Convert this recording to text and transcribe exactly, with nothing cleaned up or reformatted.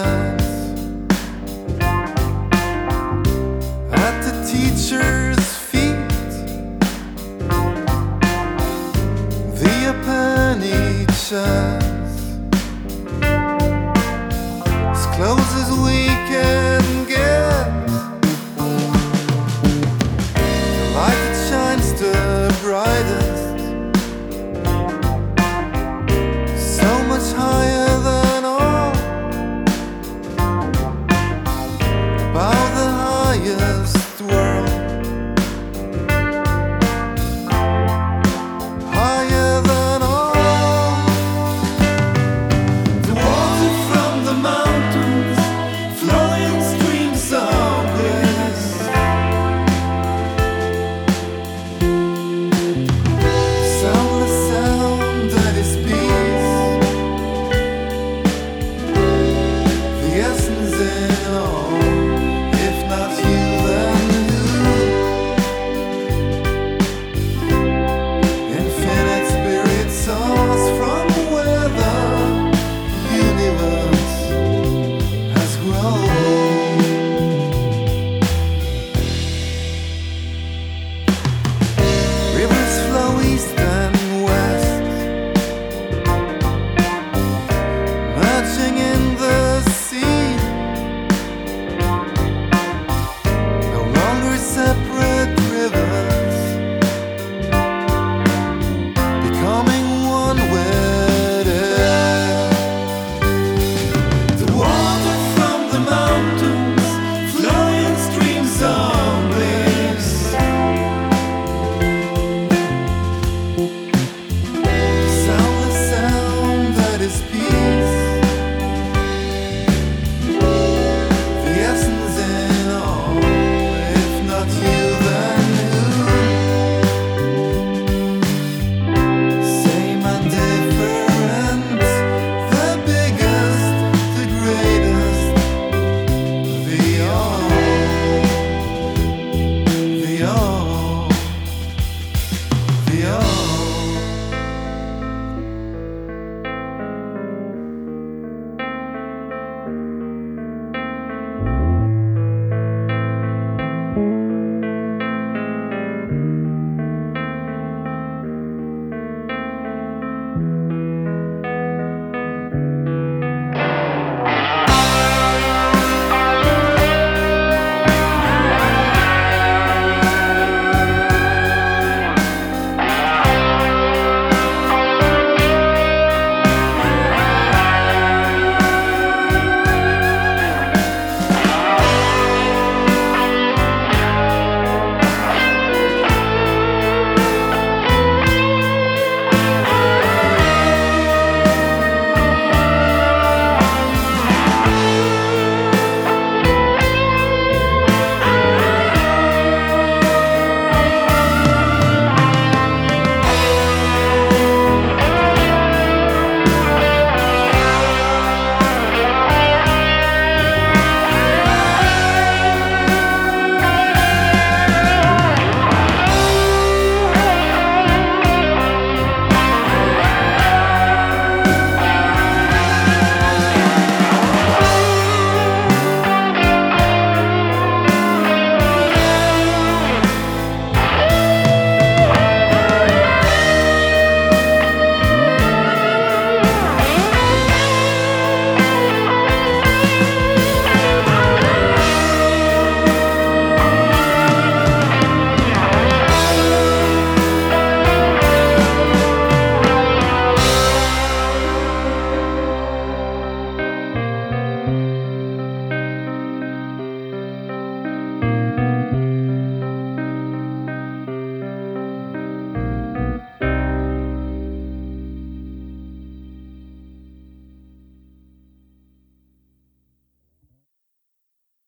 at the teacher's feet. The Upanishads, as close as we can get. The light that shines the brightest, so much higher than all, above the highest world, higher than all. The water from the mountains, flowing streams of bliss. Soundless sound that is peace, the essence in all.